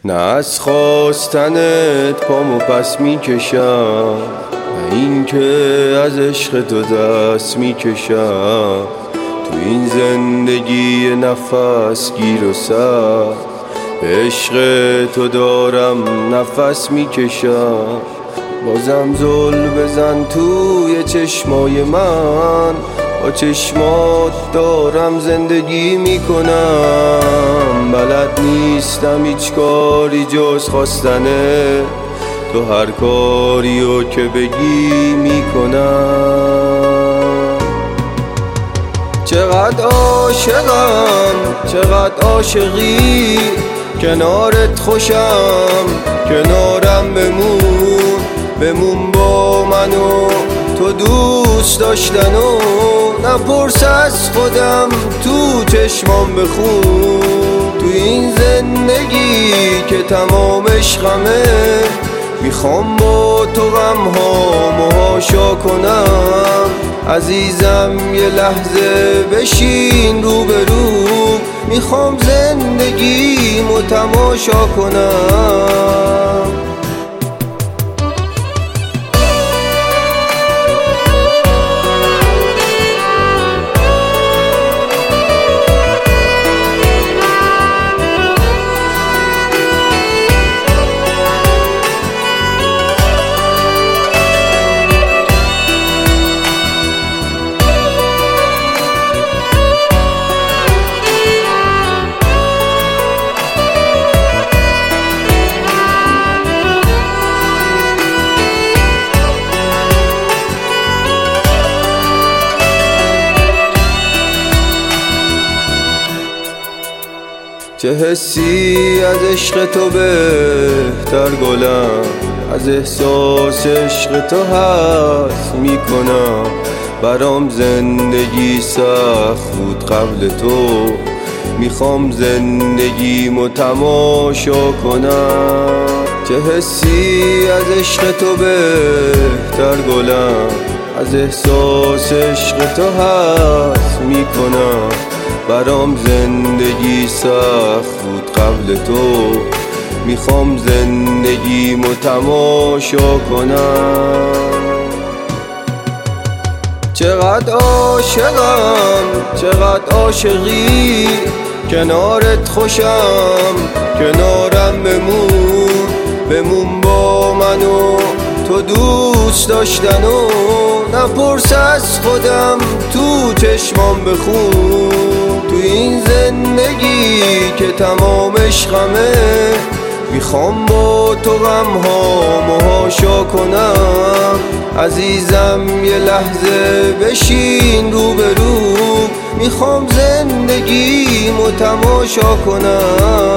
نه از خواستنت پامو پس میکشم، نه این که از عشق تو دست میکشم. تو این زندگی نفس گیر و سر، به عشق تو دارم نفس میکشم. بازم زل بزن توی چشمای من، با چشمات دارم زندگی میکنم. بلد نیستم هیچ کاری جز خواستنه، تو هر کاریو که بگی میکنم. چقدر عاشقم، چقدر عاشقی، کنارت خوشم، کنارم بمون با منو. تو دوست داشتنو نپرس از خودم، تو چشمام بخون. تو این زندگی که تمامش غمه، میخوام با تو غمهامو هاشا کنم. عزیزم یه لحظه بشین روبرو، میخوام زندگیمو تماشا کنم. چه حسی از عشق تو بهتر گلم، از احساس عشق تو حس میکنم. برام زندگی سخت بود قبل تو، میخوام زندگیمو تماشا کنم. چه حسی از عشق تو بهتر گلم، از احساس عشق تو حس میکنم. برام زندگی سخت بود قبل تو، میخوام زندگیمو تماشا کنم. چقدر عاشقم، چقدر عاشقی، کنارت خوشم، کنارم بمون با منو. تو دوست داشتنو نپرس از خودم، تو چشمام بخون. تو این زندگی که تمامش غمه، میخوام با تو غمهامو هاشا کنم. عزیزم یه لحظه بشین روبرو، میخوام زندگیمو تماشا کنم.